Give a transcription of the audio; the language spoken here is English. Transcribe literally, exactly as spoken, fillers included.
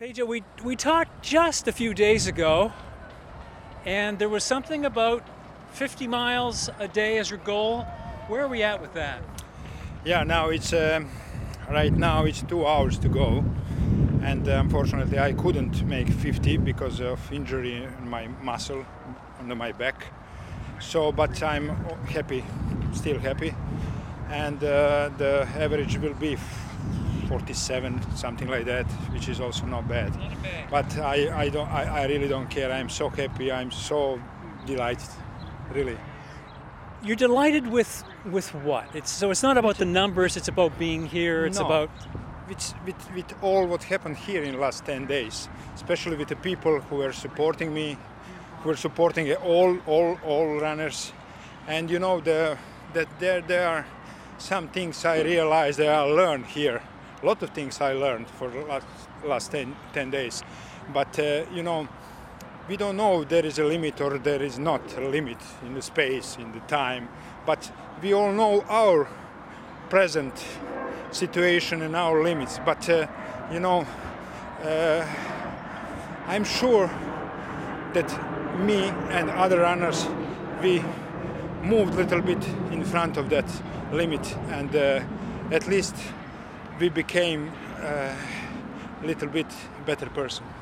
Peja, we, we talked just a few days ago, and there was something about fifty miles a day as your goal. Where are we at with that? Yeah, now it's um, right now it's two hours to go, and uh, unfortunately I couldn't make fifty because of injury in my muscle under my back. So, but I'm happy, still happy, and uh, the average will be forty-seven, something like that, which is also not bad. Not bad. But I, I don't, I, I really don't care. I'm so happy. I'm so delighted, really. You're delighted with with what? It's so it's not about the numbers. It's about being here. It's No. about With, with, with all what happened here in the last ten days, especially with the people who are supporting me, who are supporting all all all runners, and you know the that there there are some things I realized that I learned here. A lot of things I learned for the last last ten, ten days, but uh, you know we don't know there is a limit or there is not a limit in the space, in the time, but we all know our present situation and our limits. But uh, you know, uh, I'm sure that me and other runners, we moved a little bit in front of that limit, and uh, at least we became a little bit better person.